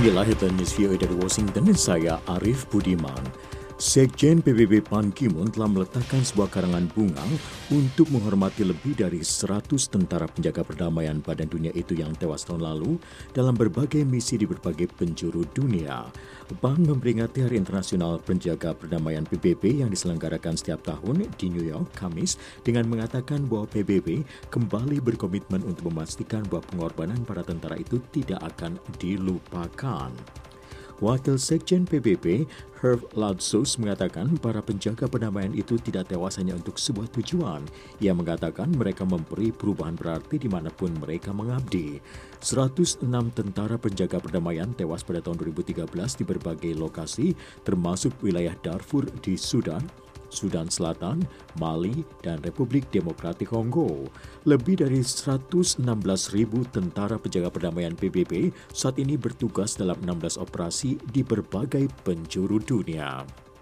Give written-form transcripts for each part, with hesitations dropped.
Inilah headline news VOA dari Washington dan saya Arif Budiman. Sekjen PBB Ban Ki-moon telah meletakkan sebuah karangan bunga untuk menghormati lebih dari 100 tentara penjaga perdamaian Badan Dunia itu yang tewas tahun lalu dalam berbagai misi di berbagai penjuru dunia. Ban memperingati Hari Internasional Penjaga Perdamaian PBB yang diselenggarakan setiap tahun di New York, Kamis, dengan mengatakan bahwa PBB kembali berkomitmen untuk memastikan bahwa pengorbanan para tentara itu tidak akan dilupakan. Wakil Sekjen PBB, Herve Ladsous, mengatakan para penjaga perdamaian itu tidak tewas hanya untuk sebuah tujuan. Ia mengatakan mereka memberi perubahan berarti dimanapun mereka mengabdi. 106 tentara penjaga perdamaian tewas pada tahun 2013 di berbagai lokasi, termasuk wilayah Darfur di Sudan Selatan, Mali, dan Republik Demokratik Kongo. Lebih dari 116.000 tentara penjaga perdamaian PBB saat ini bertugas dalam 16 operasi di berbagai penjuru dunia.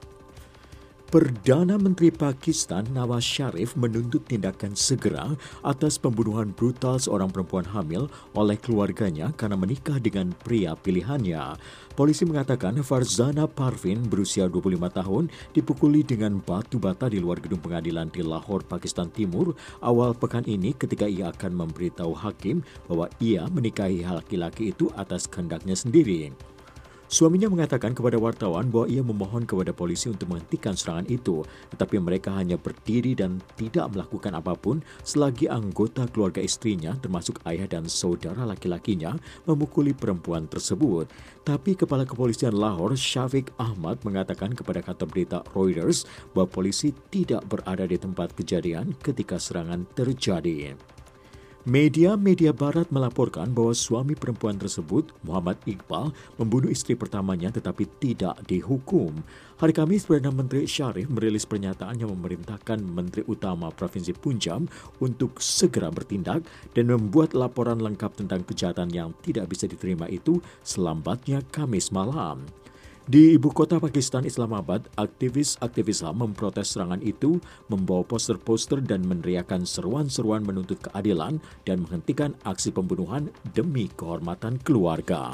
Perdana Menteri Pakistan Nawaz Sharif menuntut tindakan segera atas pembunuhan brutal seorang perempuan hamil oleh keluarganya karena menikah dengan pria pilihannya. Polisi mengatakan Farzana Parvin berusia 25 tahun dipukuli dengan batu bata di luar gedung pengadilan di Lahore, Pakistan Timur awal pekan ini ketika ia akan memberitahu hakim bahwa ia menikahi laki-laki itu atas kehendaknya sendiri. Suaminya mengatakan kepada wartawan bahwa ia memohon kepada polisi untuk menghentikan serangan itu, tetapi mereka hanya berdiri dan tidak melakukan apapun selagi anggota keluarga istrinya, termasuk ayah dan saudara laki-lakinya, memukuli perempuan tersebut. Tapi Kepala Kepolisian Lahore, Syafiq Ahmad, mengatakan kepada kantor berita Reuters bahwa polisi tidak berada di tempat kejadian ketika serangan terjadi. Media Barat melaporkan bahwa suami perempuan tersebut, Muhammad Iqbal, membunuh istri pertamanya tetapi tidak dihukum. Hari Kamis, Perdana Menteri Sharif merilis pernyataan yang memerintahkan Menteri Utama Provinsi Punjab untuk segera bertindak dan membuat laporan lengkap tentang kejahatan yang tidak bisa diterima itu selambatnya Kamis malam. Di ibu kota Pakistan, Islamabad, aktivis HAM memprotes serangan itu, membawa poster-poster dan meneriakkan seruan-seruan menuntut keadilan dan menghentikan aksi pembunuhan demi kehormatan keluarga.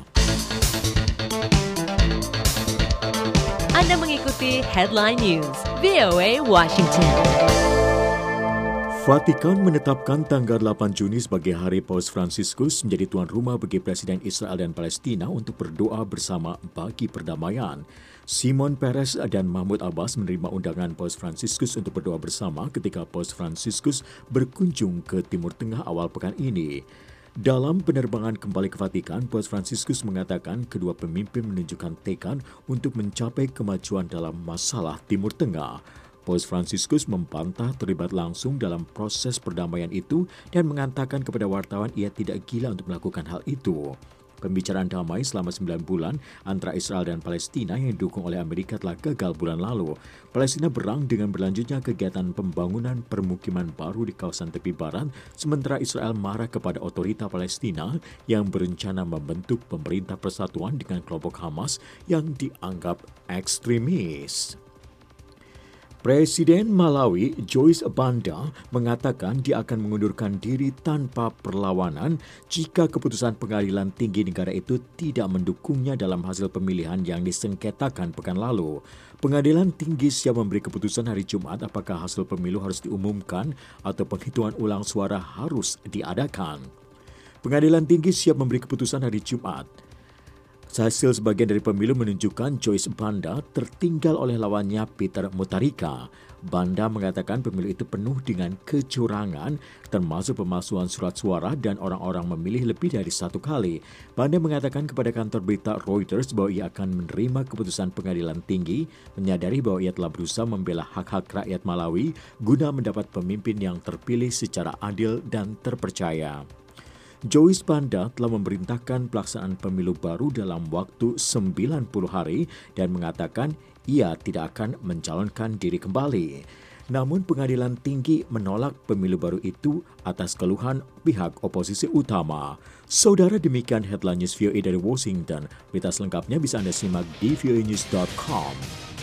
Anda mengikuti Headline News, VOA Washington. Vatikan menetapkan tanggal 8 Juni sebagai Hari Paus Fransiskus menjadi tuan rumah bagi Presiden Israel dan Palestina untuk berdoa bersama bagi perdamaian. Shimon Peres dan Mahmud Abbas menerima undangan Paus Fransiskus untuk berdoa bersama ketika Paus Fransiskus berkunjung ke Timur Tengah awal pekan ini. Dalam penerbangan kembali ke Vatikan, Paus Fransiskus mengatakan kedua pemimpin menunjukkan tekad untuk mencapai kemajuan dalam masalah Timur Tengah. Paus Fransiskus membantah terlibat langsung dalam proses perdamaian itu dan mengatakan kepada wartawan ia tidak gila untuk melakukan hal itu. Pembicaraan damai selama 9 bulan antara Israel dan Palestina yang didukung oleh Amerika telah gagal bulan lalu. Palestina berang dengan berlanjutnya kegiatan pembangunan permukiman baru di kawasan tepi barat, sementara Israel marah kepada otorita Palestina yang berencana membentuk pemerintah persatuan dengan kelompok Hamas yang dianggap ekstremis. Presiden Malawi, Joyce Banda, mengatakan dia akan mengundurkan diri tanpa perlawanan jika keputusan pengadilan tinggi negara itu tidak mendukungnya dalam hasil pemilihan yang disengketakan pekan lalu. Pengadilan tinggi siap memberi keputusan hari Jumat apakah hasil pemilu harus diumumkan atau penghitungan ulang suara harus diadakan. Pengadilan tinggi siap memberi keputusan hari Jumat. Hasil sebagian dari pemilu menunjukkan Joyce Banda tertinggal oleh lawannya Peter Mutharika. Banda mengatakan pemilu itu penuh dengan kecurangan, termasuk pemalsuan surat suara dan orang-orang memilih lebih dari satu kali. Banda mengatakan kepada kantor berita Reuters bahwa ia akan menerima keputusan pengadilan tinggi, menyadari bahwa ia telah berusaha membela hak-hak rakyat Malawi guna mendapat pemimpin yang terpilih secara adil dan terpercaya. Joyce Banda telah memerintahkan pelaksanaan pemilu baru dalam waktu 90 hari dan mengatakan ia tidak akan mencalonkan diri kembali. Namun pengadilan tinggi menolak pemilu baru itu atas keluhan pihak oposisi utama. Saudara, demikian Headline News VOA dari Washington. Berita selengkapnya bisa Anda simak di voanews.com.